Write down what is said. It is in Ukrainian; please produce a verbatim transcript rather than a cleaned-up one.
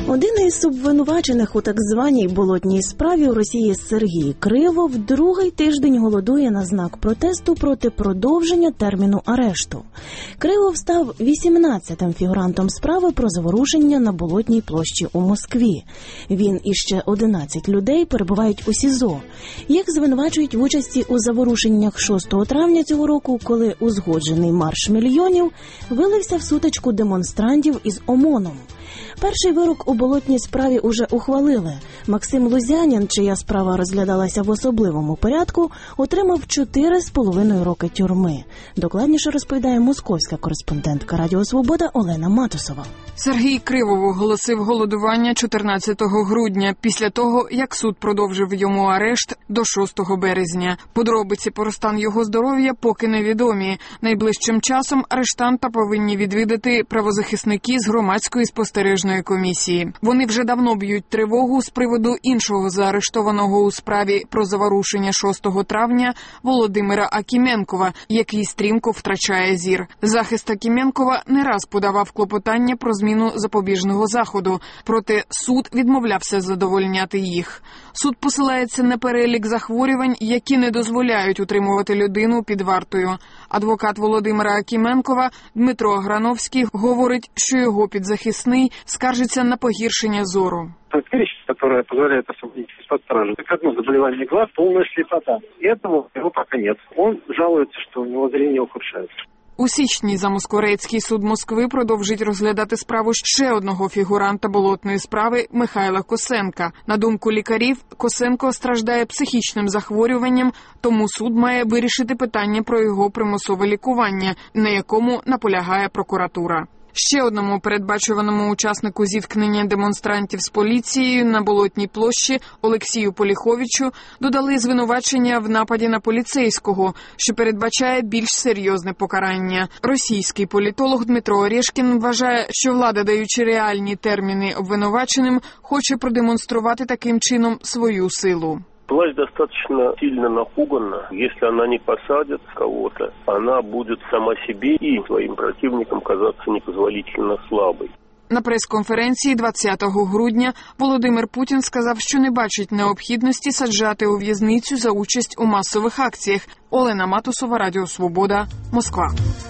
Один із обвинувачених у так званій болотній справі у Росії Сергій Кривов другий тиждень голодує на знак протесту проти продовження терміну арешту. Кривов став вісімнадцятим фігурантом справи про заворушення на Болотній площі у Москві. Він і ще одинадцять людей перебувають у СІЗО. Їх звинувачують в участі у заворушеннях шостого травня цього року, коли узгоджений марш мільйонів вилився в сутичку демонстрантів із ОМОНом. Перший вирок у болотній справі уже ухвалили. Максим Лузянін, чия справа розглядалася в особливому порядку, отримав чотири з половиною роки тюрми. Докладніше розповідає московська кореспондентка Радіо Свобода Олена Матусова. Сергій Кривов оголосив голодування чотирнадцятого грудня, після того, як суд продовжив йому арешт до шостого березня. Подробиці про стан його здоров'я поки невідомі. Найближчим часом арештанта повинні відвідати правозахисники з громадської спостережної комісії. Вони вже давно б'ють тривогу з приводу іншого заарештованого у справі про заворушення шостого травня Володимира Акіменкова, який стрімко втрачає зір. Захист Акіменкова не раз подавав клопотання про зміну запобіжного заходу, проте суд відмовлявся задовольняти їх. Суд посилається на перелік захворювань, які не дозволяють утримувати людину під вартою. Адвокат Володимира Акіменкова Дмитро Грановський говорить, що його підзахисний скаржиться на погіршення зору. Зрение, которое позволяет освободить из-под стражи. Это одно заболевание глаз, полная слепота. И этого его пока нет. Он жалуется, что у него зрение ухудшается. У січні Замоскворецький суд Москви продовжить розглядати справу ще одного фігуранта болотної справи Михайла Косенка. На думку лікарів, Косенко страждає психічним захворюванням, тому суд має вирішити питання про його примусове лікування, на якому наполягає прокуратура. Ще одному передбачуваному учаснику зіткнення демонстрантів з поліцією на Болотній площі Олексію Поліховичу додали звинувачення в нападі на поліцейського, що передбачає більш серйозне покарання. Російський політолог Дмитро Орешкін вважає, що влада, даючи реальні терміни обвинуваченим, хоче продемонструвати таким чином свою силу. Власть достаточно сильно напугана. Если она не посадит кого-то, она будет сама себе и своим противникам казаться непозволительно слабой. На прес-конференції двадцятого грудня Володимир Путін сказав, що не бачить необхідності саджати у в'язницю за участь у масових акціях. Олена Матусова, Радіо Свобода, Москва.